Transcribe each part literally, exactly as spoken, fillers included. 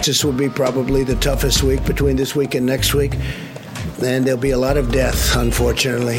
This will be probably the toughest week between this week and next week, and there'll be a lot of death, unfortunately.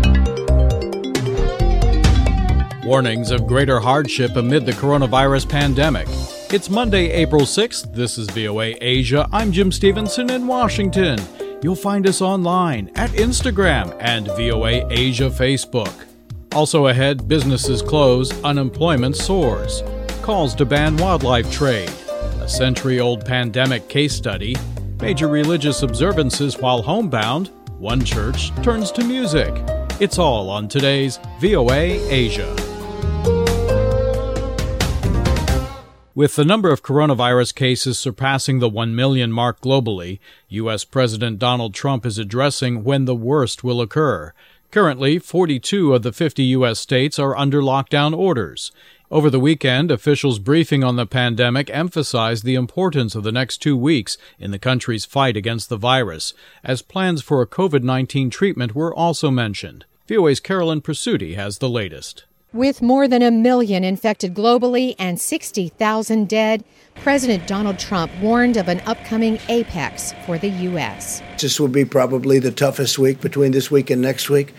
Warnings of greater hardship amid the coronavirus pandemic. It's Monday, April sixth. This is V O A Asia. I'm Jim Stevenson in Washington. You'll find us online at Instagram and V O A Asia Facebook. Also ahead, businesses close, unemployment soars. Calls to ban wildlife trade. A century-old pandemic case study. Major religious observances while homebound. One church turns to music. It's all on today's V O A Asia. With the number of coronavirus cases surpassing the one million mark globally, U S. President Donald Trump is addressing when the worst will occur. Currently, forty-two of the fifty U S states are under lockdown orders. Over the weekend, officials briefing on the pandemic emphasized the importance of the next two weeks in the country's fight against the virus, as plans for a covid nineteen treatment were also mentioned. V O A's Carolyn Presutti has the latest. With more than a million infected globally and sixty thousand dead, President Donald Trump warned of an upcoming apex for the U S. This will be probably the toughest week between this week and next week,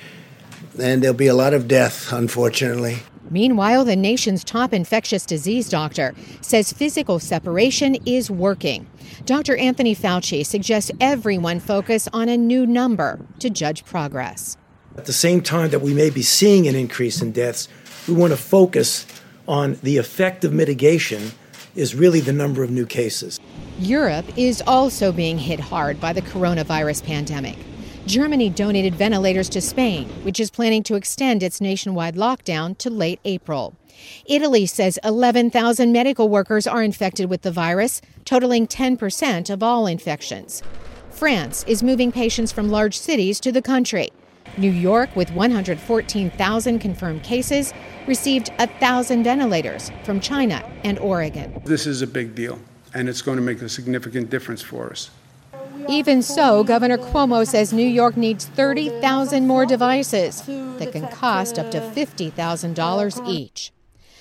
and there'll be a lot of death, unfortunately. Meanwhile, the nation's top infectious disease doctor says physical separation is working. Doctor Anthony Fauci suggests everyone focus on a new number to judge progress. At the same time that we may be seeing an increase in deaths, we want to focus on the effect of mitigation is really the number of new cases. Europe is also being hit hard by the coronavirus pandemic. Germany donated ventilators to Spain, which is planning to extend its nationwide lockdown to late April. Italy says eleven thousand medical workers are infected with the virus, totaling ten percent of all infections. France is moving patients from large cities to the country. New York, with one hundred fourteen thousand confirmed cases, received one thousand ventilators from China and Oregon. This is a big deal, and it's going to make a significant difference for us. Even so, Governor Cuomo says New York needs thirty thousand more devices that can cost up to fifty thousand dollars each.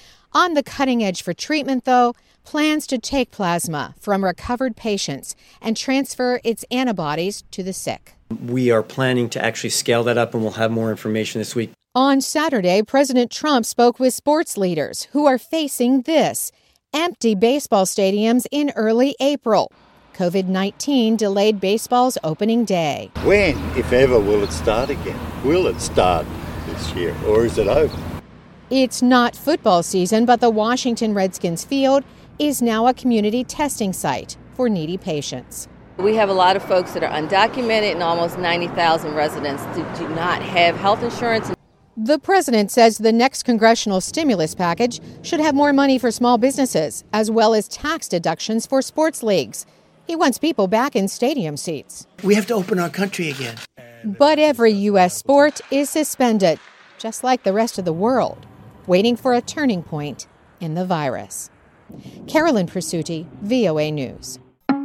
On the cutting edge for treatment, though, plans to take plasma from recovered patients and transfer its antibodies to the sick. We are planning to actually scale that up, and we'll have more information this week. On Saturday, President Trump spoke with sports leaders who are facing this: empty baseball stadiums in early April. covid nineteen delayed baseball's opening day. When, if ever, will it start again? Will it start this year, or is it over? It's not football season, but the Washington Redskins field is now a community testing site for needy patients. We have a lot of folks that are undocumented, and almost ninety thousand residents who do not have health insurance. The president says the next congressional stimulus package should have more money for small businesses, as well as tax deductions for sports leagues. He wants people back in stadium seats. We have to open our country again. But every U S sport is suspended, just like the rest of the world, waiting for a turning point in the virus. Carolyn Presutti, V O A News.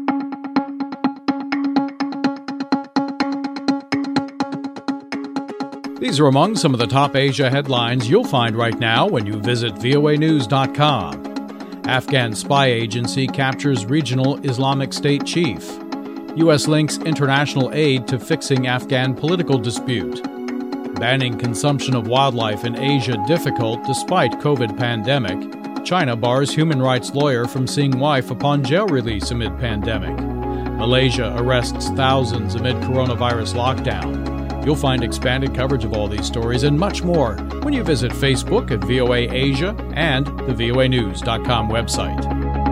These are among some of the top Asia headlines you'll find right now when you visit V O A news dot com. Afghan spy agency captures regional Islamic State chief. U S links international aid to fixing Afghan political dispute. Banning consumption of wildlife in Asia difficult despite COVID pandemic. China bars human rights lawyer from seeing wife upon jail release amid pandemic. Malaysia arrests thousands amid coronavirus lockdown. You'll find expanded coverage of all these stories and much more when you visit Facebook at V O A Asia and the V O A news dot com website.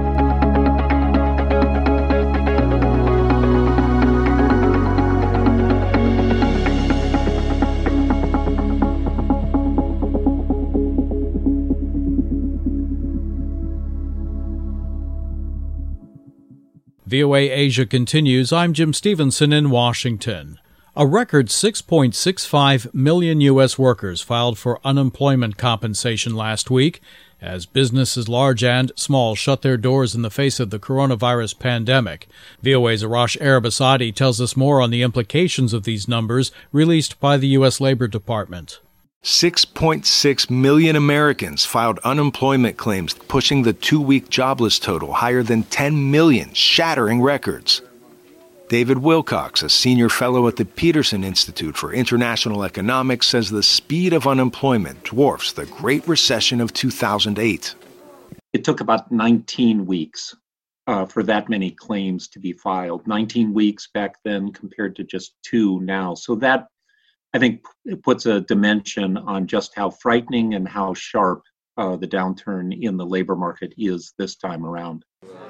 V O A Asia continues. I'm Jim Stevenson in Washington. A record six point six five million U S workers filed for unemployment compensation last week as businesses large and small shut their doors in the face of the coronavirus pandemic. V O A's Arash Arabasadi tells us more on the implications of these numbers released by the U S Labor Department. six point six million Americans filed unemployment claims, pushing the two-week jobless total higher than ten million, shattering records. David Wilcox, a senior fellow at the Peterson Institute for International Economics, says the speed of unemployment dwarfs the Great Recession of two thousand eight. It took about nineteen weeks uh, for that many claims to be filed. nineteen weeks back then compared to just two now. So that, I think, it puts a dimension on just how frightening and how sharp uh, the downturn in the labor market is this time around.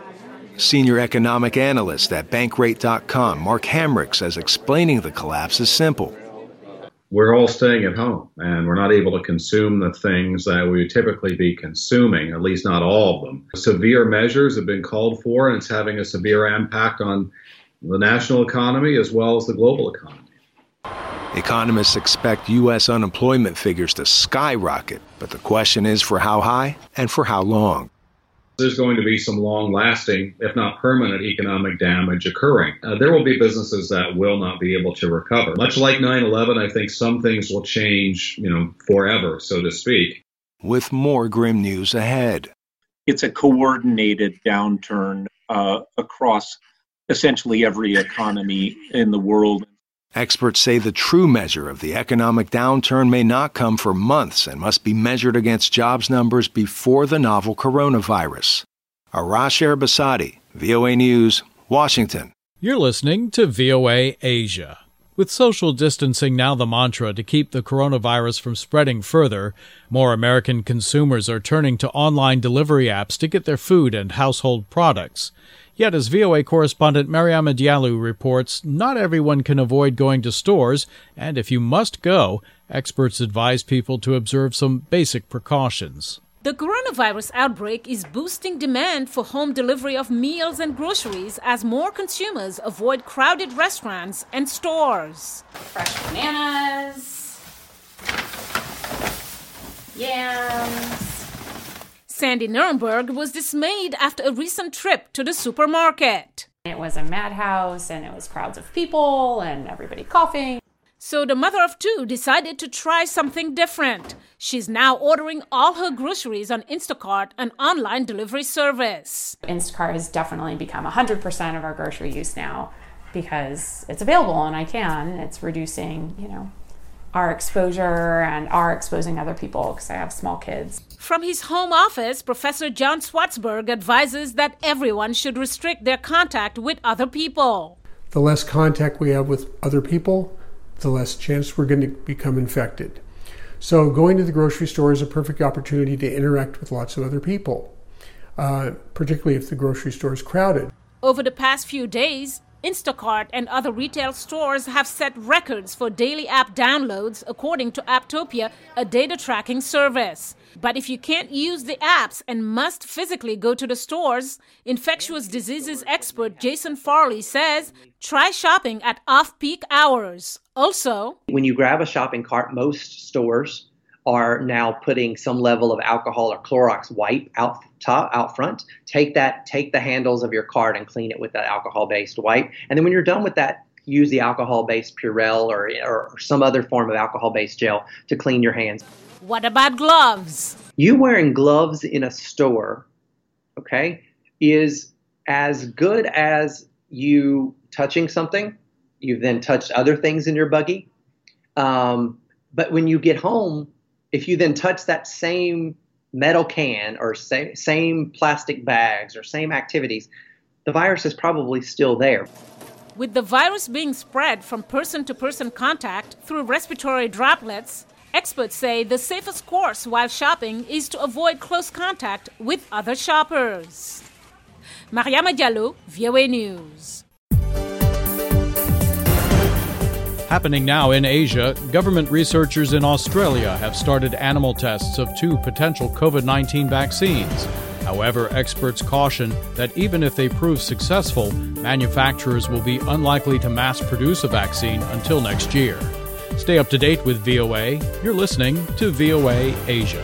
Senior economic analyst at Bankrate dot com, Mark Hamrick, says explaining the collapse is simple. We're all staying at home, and we're not able to consume the things that we would typically be consuming, at least not all of them. Severe measures have been called for, and it's having a severe impact on the national economy as well as the global economy. Economists expect U S unemployment figures to skyrocket, but the question is for how high and for how long. There's going to be some long-lasting, if not permanent, economic damage occurring. Uh, there will be businesses that will not be able to recover. Much like nine eleven, I think some things will change, you know, forever, so to speak. With more grim news ahead. It's a coordinated downturn uh, across essentially every economy in the world. Experts say the true measure of the economic downturn may not come for months and must be measured against jobs numbers before the novel coronavirus. Arash Erbasadi, V O A News, Washington. You're listening to V O A Asia. With social distancing now the mantra to keep the coronavirus from spreading further, more American consumers are turning to online delivery apps to get their food and household products. Yet, as V O A correspondent Mariama Diallo reports, not everyone can avoid going to stores, and if you must go, experts advise people to observe some basic precautions. The coronavirus outbreak is boosting demand for home delivery of meals and groceries as more consumers avoid crowded restaurants and stores. Fresh bananas, yams. Sandy Nuremberg was dismayed after a recent trip to the supermarket. It was a madhouse, and it was crowds of people, and everybody coughing. So the mother of two decided to try something different. She's now ordering all her groceries on Instacart, an online delivery service. Instacart has definitely become one hundred percent of our grocery use now because it's available and I can. It's reducing, you know, our exposure and our exposing other people because I have small kids. From his home office, Professor John Swartzberg advises that everyone should restrict their contact with other people. The less contact we have with other people, the less chance we're going to become infected. So going to the grocery store is a perfect opportunity to interact with lots of other people, uh, particularly if the grocery store is crowded. Over the past few days, Instacart and other retail stores have set records for daily app downloads, according to Apptopia, a data tracking service. But if you can't use the apps and must physically go to the stores, infectious diseases expert Jason Farley says, try shopping at off-peak hours. Also, when you grab a shopping cart, most stores are now putting some level of alcohol or Clorox wipe out top, out front. Take that, take the handles of your cart and clean it with that alcohol-based wipe. And then when you're done with that, use the alcohol-based Purell or, or some other form of alcohol-based gel to clean your hands. What about gloves? You wearing gloves in a store, okay, is as good as you touching something. You've then touched other things in your buggy. Um, but when you get home, if you then touch that same metal can or sa- same plastic bags or same activities, the virus is probably still there. With the virus being spread from person-to-person contact through respiratory droplets, experts say the safest course while shopping is to avoid close contact with other shoppers. Mariama Diallo, V O A News. Happening now in Asia, government researchers in Australia have started animal tests of two potential covid nineteen vaccines. However, experts caution that even if they prove successful, manufacturers will be unlikely to mass produce a vaccine until next year. Stay up to date with V O A. You're listening to V O A Asia.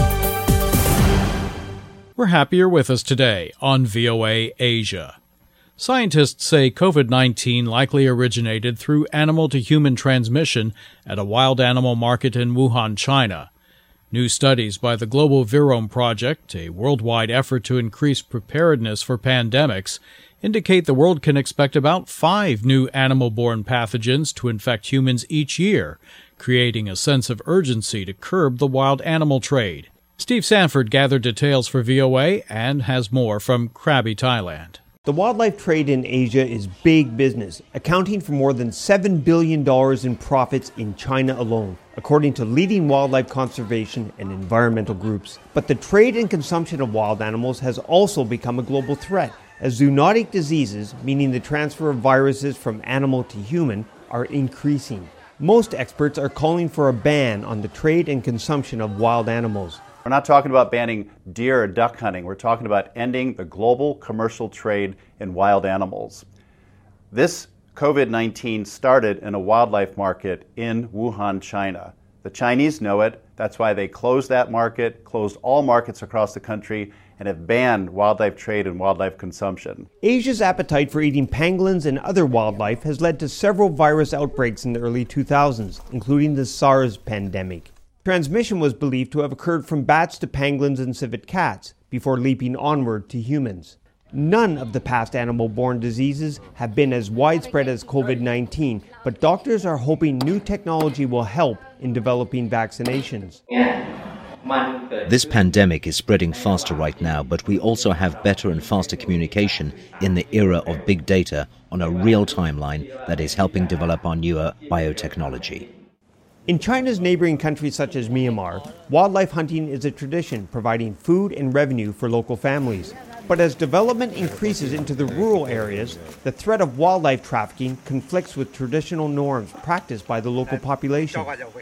We're happy you're with us today on V O A Asia. Scientists say COVID nineteen likely originated through animal-to-human transmission at a wild animal market in Wuhan, China. New studies by the Global Virome Project, a worldwide effort to increase preparedness for pandemics, indicate the world can expect about five new animal-borne pathogens to infect humans each year, creating a sense of urgency to curb the wild animal trade. Steve Sanford gathered details for V O A and has more from Krabi, Thailand. The wildlife trade in Asia is big business, accounting for more than seven billion dollars in profits in China alone, according to leading wildlife conservation and environmental groups. But the trade and consumption of wild animals has also become a global threat, as zoonotic diseases, meaning the transfer of viruses from animal to human, are increasing. Most experts are calling for a ban on the trade and consumption of wild animals. We're not talking about banning deer or duck hunting. We're talking about ending the global commercial trade in wild animals. This COVID nineteen started in a wildlife market in Wuhan, China. The Chinese know it. That's why they closed that market, closed all markets across the country, and have banned wildlife trade and wildlife consumption. Asia's appetite for eating pangolins and other wildlife has led to several virus outbreaks in the early two thousands, including the SARS pandemic. Transmission was believed to have occurred from bats to pangolins and civet cats, before leaping onward to humans. None of the past animal-borne diseases have been as widespread as COVID nineteen, but doctors are hoping new technology will help in developing vaccinations. This pandemic is spreading faster right now, but we also have better and faster communication in the era of big data on a real timeline that is helping develop our newer biotechnology. In China's neighboring countries such as Myanmar, wildlife hunting is a tradition, providing food and revenue for local families. But as development increases into the rural areas, the threat of wildlife trafficking conflicts with traditional norms practiced by the local population.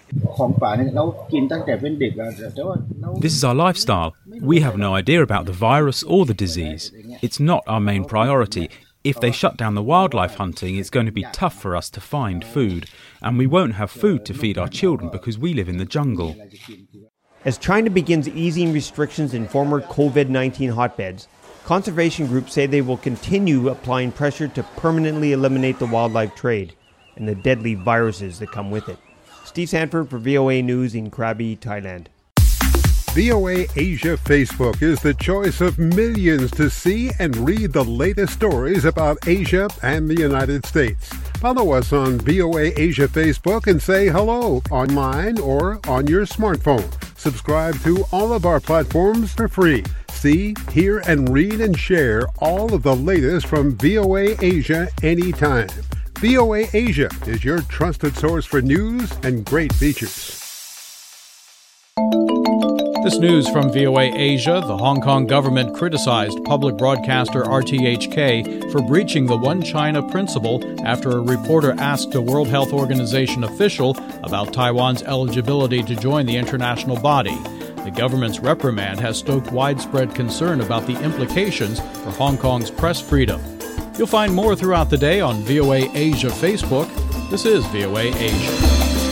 This is our lifestyle. We have no idea about the virus or the disease. It's not our main priority. If they shut down the wildlife hunting, it's going to be tough for us to find food, and we won't have food to feed our children because we live in the jungle. As China begins easing restrictions in former COVID nineteen hotbeds, conservation groups say they will continue applying pressure to permanently eliminate the wildlife trade and the deadly viruses that come with it. Steve Sanford for V O A News in Krabi, Thailand. V O A Asia Facebook is the choice of millions to see and read the latest stories about Asia and the United States. Follow us on V O A Asia Facebook and say hello online or on your smartphone. Subscribe to all of our platforms for free. See, hear, and read and share all of the latest from V O A Asia anytime. V O A Asia is your trusted source for news and great features. This news from V O A Asia: the Hong Kong government criticized public broadcaster R T H K for breaching the One China principle after a reporter asked a World Health Organization official about Taiwan's eligibility to join the international body. The government's reprimand has stoked widespread concern about the implications for Hong Kong's press freedom. You'll find more throughout the day on V O A Asia Facebook. This is V O A Asia.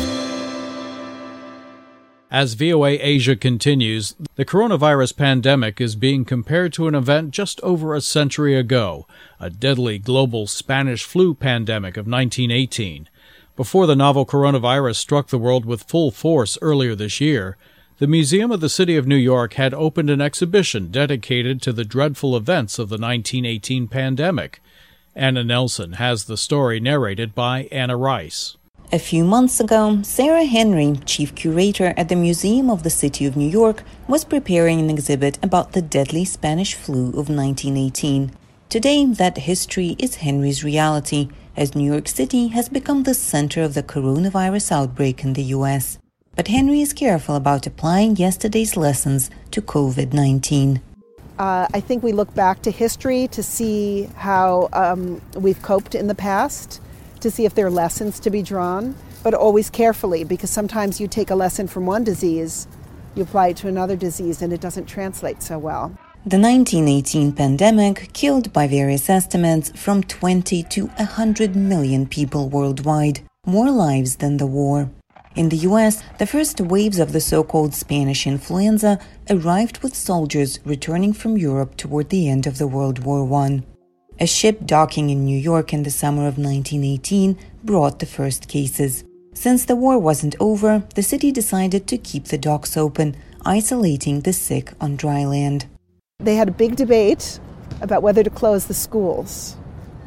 As V O A Asia continues, the coronavirus pandemic is being compared to an event just over a century ago, a deadly global Spanish flu pandemic of nineteen eighteen. Before the novel coronavirus struck the world with full force earlier this year, the Museum of the City of New York had opened an exhibition dedicated to the dreadful events of the nineteen eighteen pandemic. Anna Nelson has the story narrated by Anna Rice. A few months ago, Sarah Henry, chief curator at the Museum of the City of New York, was preparing an exhibit about the deadly Spanish flu of nineteen eighteen. Today, that history is Henry's reality, as New York City has become the center of the coronavirus outbreak in the U S. But Henry is careful about applying yesterday's lessons to COVID nineteen. Uh, I think we look back to history to see how um, we've coped in the past, to see if there are lessons to be drawn, but always carefully, because sometimes you take a lesson from one disease, you apply it to another disease, and it doesn't translate so well. The nineteen eighteen pandemic killed, by various estimates, from twenty to one hundred million people worldwide, more lives than the war. In the U S, the first waves of the so-called Spanish influenza arrived with soldiers returning from Europe toward the end of the World War One. A ship docking in New York in the summer of nineteen eighteen brought the first cases. Since the war wasn't over, the city decided to keep the docks open, isolating the sick on dry land. They had a big debate about whether to close the schools.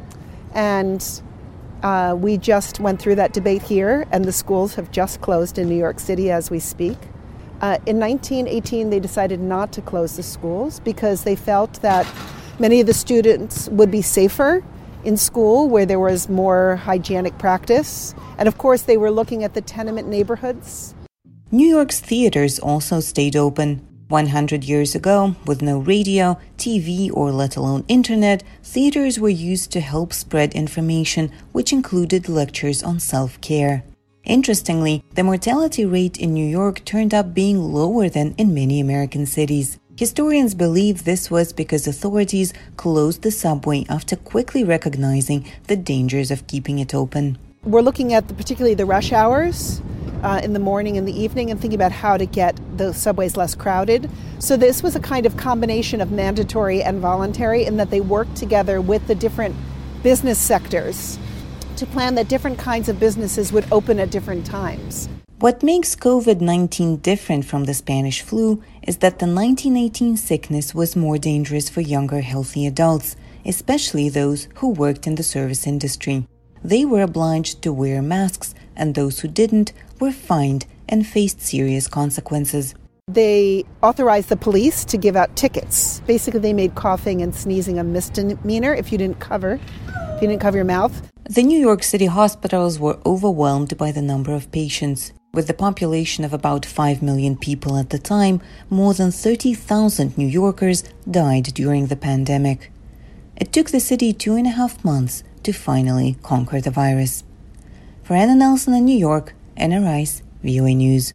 And uh, we just went through that debate here, and the schools have just closed in New York City as we speak. Uh, in nineteen eighteen, they decided not to close the schools because they felt that many of the students would be safer in school where there was more hygienic practice. And of course, they were looking at the tenement neighborhoods. New York's theaters also stayed open. one hundred years ago, with no radio, T V, or let alone internet, theaters were used to help spread information, which included lectures on self-care. Interestingly, the mortality rate in New York turned up being lower than in many American cities. Historians believe this was because authorities closed the subway after quickly recognizing the dangers of keeping it open. We're looking at the, particularly the rush hours uh, in the morning and the evening and thinking about how to get the subways less crowded. So this was a kind of combination of mandatory and voluntary in that they worked together with the different business sectors to plan that different kinds of businesses would open at different times. What makes COVID nineteen different from the Spanish flu is that the nineteen eighteen sickness was more dangerous for younger, healthy adults, especially those who worked in the service industry. They were obliged to wear masks, and those who didn't were fined and faced serious consequences. They authorized the police to give out tickets. Basically, they made coughing and sneezing a misdemeanor if you didn't cover, if you didn't cover your mouth. The New York City hospitals were overwhelmed by the number of patients. With the population of about five million people at the time, more than thirty thousand New Yorkers died during the pandemic. It took the city two and a half months to finally conquer the virus. For Anna Nelson in New York, Anna Rice, V O A News.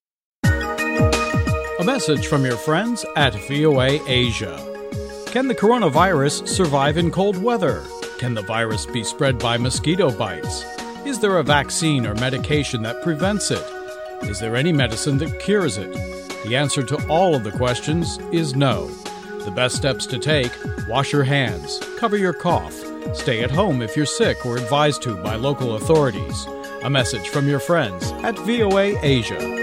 A message from your friends at V O A Asia. Can the coronavirus survive in cold weather? Can the virus be spread by mosquito bites? Is there a vaccine or medication that prevents it? Is there any medicine that cures it? The answer to all of the questions is no. The best steps to take: wash your hands, cover your cough, stay at home if you're sick or advised to by local authorities. A message from your friends at V O A Asia.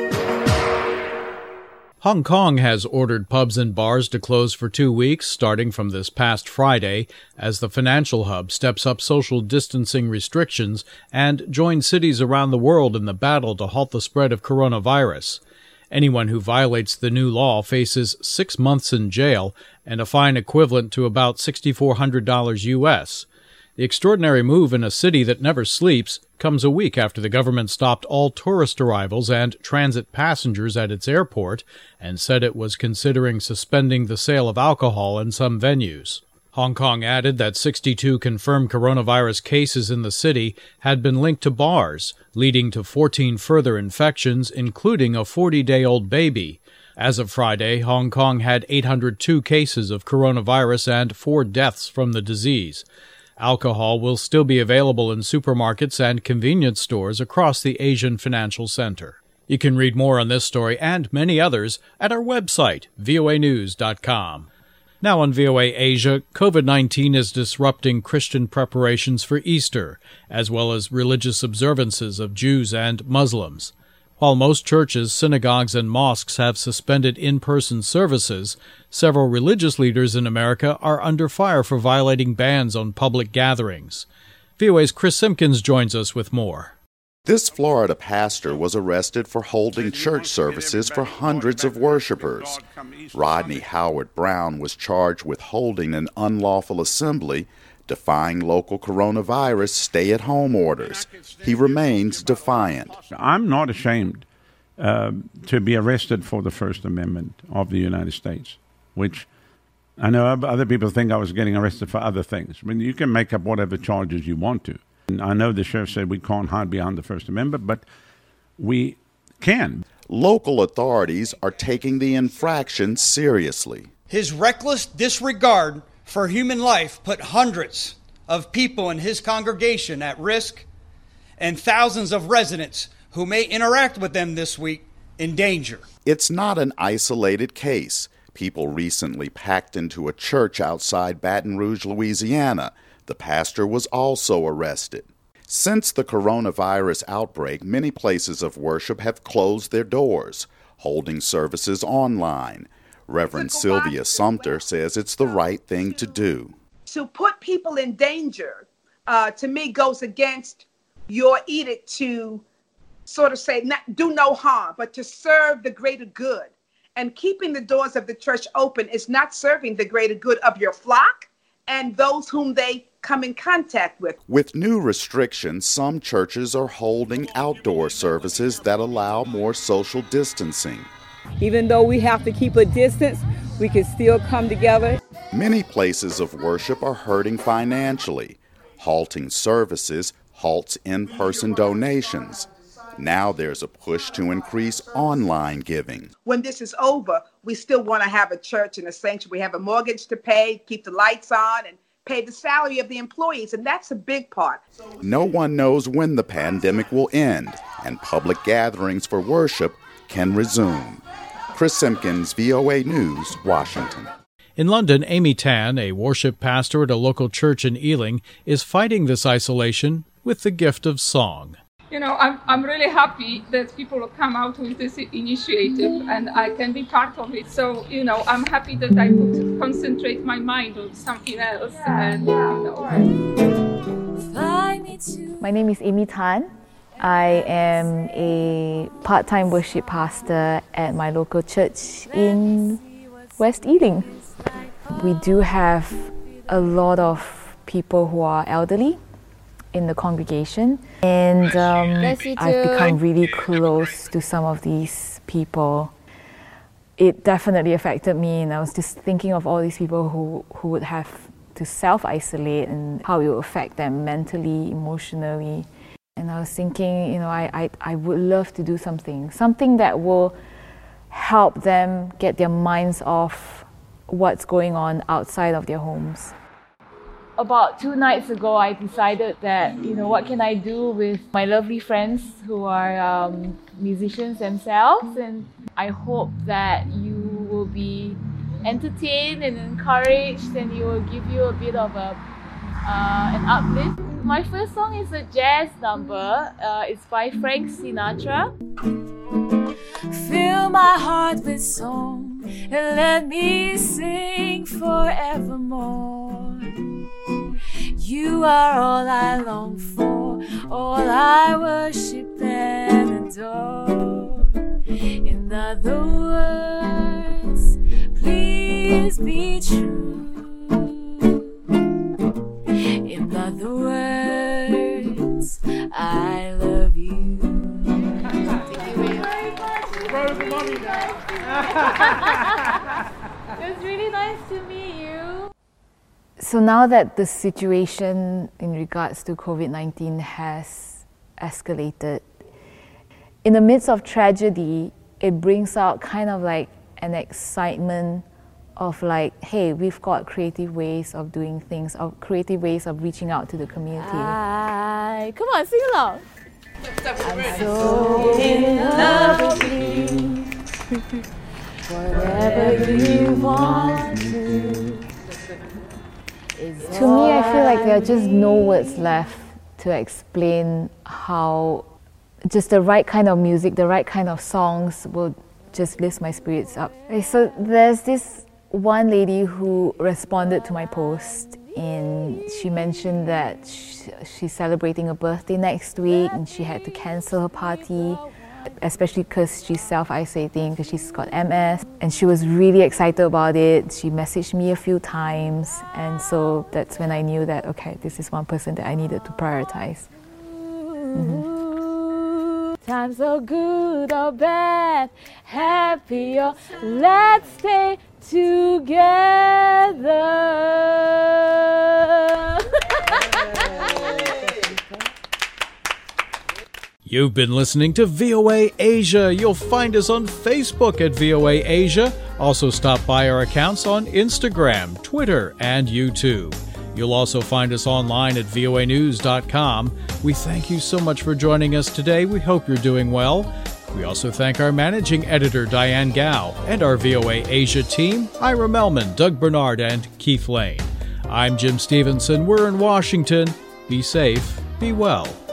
Hong Kong has ordered pubs and bars to close for two weeks, starting from this past Friday, as the financial hub steps up social distancing restrictions and joins cities around the world in the battle to halt the spread of coronavirus. Anyone who violates the new law faces six months in jail and a fine equivalent to about six thousand four hundred dollars U S. The extraordinary move in a city that never sleeps comes a week after the government stopped all tourist arrivals and transit passengers at its airport and said it was considering suspending the sale of alcohol in some venues. Hong Kong added that sixty-two confirmed coronavirus cases in the city had been linked to bars, leading to fourteen further infections, including a forty-day-old baby. As of Friday, Hong Kong had eight hundred two cases of coronavirus and four deaths from the disease. Alcohol will still be available in supermarkets and convenience stores across the Asian Financial Center. You can read more on this story and many others at our website, V O A news dot com. Now on V O A Asia, COVID nineteen is disrupting Christian preparations for Easter, as well as religious observances of Jews and Muslims. While most churches, synagogues, and mosques have suspended in-person services, several religious leaders in America are under fire for violating bans on public gatherings. V O A's Chris Simpkins joins us with more. This Florida pastor was arrested for holding church services for hundreds of worshipers. Rodney Howard Brown was charged with holding an unlawful assembly, defying local coronavirus stay-at-home orders. He remains defiant. I'm not ashamed uh, to be arrested for the First Amendment of the United States, which I know other people think I was getting arrested for other things. I mean, you can make up whatever charges you want to. And I know the sheriff said we can't hide behind the First Amendment, but we can. Local authorities are taking the infraction seriously. His reckless disregard for human life put hundreds of people in his congregation at risk and thousands of residents who may interact with them this week in danger. It's not an isolated case. People recently packed into a church outside Baton Rouge, Louisiana. The pastor was also arrested. Since the coronavirus outbreak, many places of worship have closed their doors, holding services online. Reverend Sylvia Sumter says it's the right thing to do. To put people in danger, uh, to me, goes against your edict to sort of say, not, do no harm, but to serve the greater good. And keeping the doors of the church open is not serving the greater good of your flock and those whom they come in contact with. With new restrictions, some churches are holding outdoor services that allow more social distancing. Even though we have to keep a distance, we can still come together. Many places of worship are hurting financially. Halting services halts in-person donations. Now there's a push to increase online giving. When this is over, we still want to have a church and a sanctuary. We have a mortgage to pay, keep the lights on, and pay the salary of the employees, and that's a big part. No one knows when the pandemic will end, and public gatherings for worship can resume. Chris Simpkins, V O A News, Washington. In London, Amy Tan, a worship pastor at a local church in Ealing, is fighting this isolation with the gift of song. You know, I'm, I'm really happy that people come out with this initiative and I can be part of it. So, you know, I'm happy that I could concentrate my mind on something else. And, you know. My name is Amy Tan. I am a part-time worship pastor at my local church in West Ealing. We do have a lot of people who are elderly in the congregation, and um, I've become really close to some of these people. It definitely affected me, and I was just thinking of all these people who, who would have to self-isolate and how it will affect them mentally, emotionally. And I was thinking, you know, I, I, I would love to do something, something that will help them get their minds off what's going on outside of their homes. About two nights ago, I decided that, you know, what can I do with my lovely friends who are um, musicians themselves, and I hope that you will be entertained and encouraged, and it will give you a bit of a uh, an uplift. My first song is a jazz number. Uh, it's by Frank Sinatra. Fill my heart with song and let me sing forevermore. You are all I long for, all I worship and adore. In other words, please be true. In other words, I love you. Thank you very much. It was really nice to meet you. So now that the situation in regards to COVID nineteen has escalated, in the midst of tragedy, it brings out kind of like an excitement of like, hey, we've got creative ways of doing things, of creative ways of reaching out to the community. I, come on, sing along. I'm so in love with you. Whatever you want to. To me, I feel like there are just no words left to explain how just the right kind of music, the right kind of songs will just lift my spirits up. So there's this one lady who responded to my post, and she mentioned that she, she's celebrating a birthday next week and she had to cancel her party, especially because she's self-isolating because she's got M S, and she was really excited about it. She messaged me a few times, and so that's when I knew that, okay, this is one person that I needed to prioritize. Mm-hmm. Times are good or bad, happy or let's stay together. You've been listening to V O A Asia. You'll find us on Facebook at V O A Asia. Also stop by our accounts on Instagram, Twitter, and YouTube. You'll also find us online at V O A news dot com. We thank you so much for joining us today. We hope you're doing well. We also thank our managing editor, Diane Gao, and our V O A Asia team, Ira Melman, Doug Bernard, and Keith Lane. I'm Jim Stevenson. We're in Washington. Be safe, be well.